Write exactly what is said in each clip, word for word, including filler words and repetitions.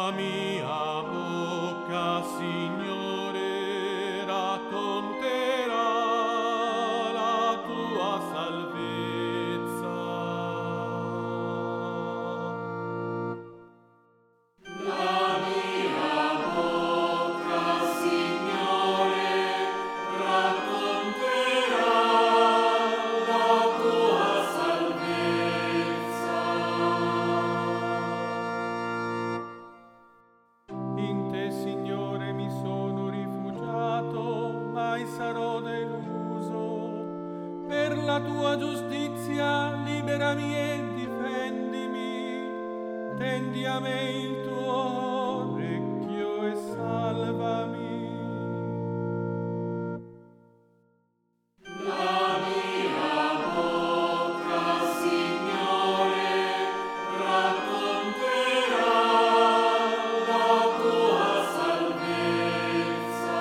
La mia bocca, Signore, racconterà la tua salvezza. La mia bocca, Signore, racconterà la tua salvezza. In te, Signore, mi sono rifugiato, mai sarò deluso. Per la tua giustizia liberami e difendimi. Tendi a me il tuo orecchio e salvami. La mia bocca, Signore, racconterà la tua salvezza.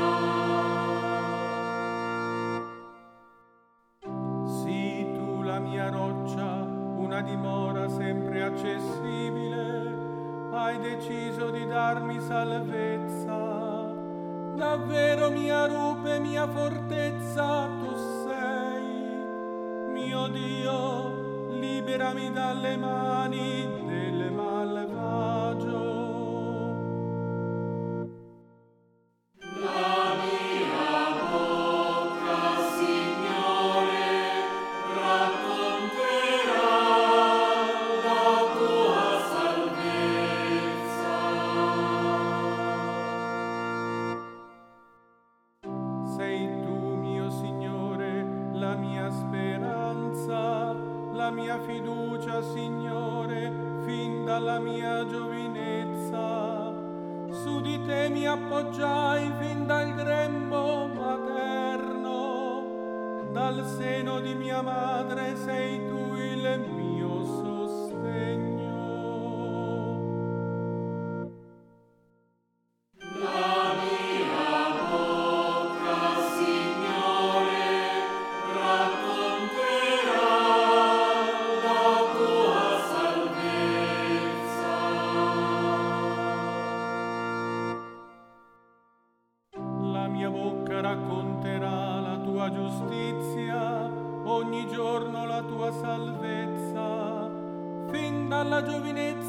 Sii tu la mia roccia, una dimora sempre accessibile. Hai deciso di darmi salvezza. Davvero mia rupe, mia fortezza tu sei. Mio Dio, liberami dalle mani del malvagio. La mia bocca, Signore, racconterà la tua salvezza. Sei tu, mio Signore, la mia speranza, la mia fiducia, Signore, fin dalla mia giovinezza. Su di te mi appoggiai fin dal grembo materno. Dal seno di mia madre sei tu il mio sostegno. La mia bocca, Signore, racconterà la tua salvezza. La mia bocca racconterà la tua giustizia, ogni giorno la tua salvezza. Fin dalla giovinezza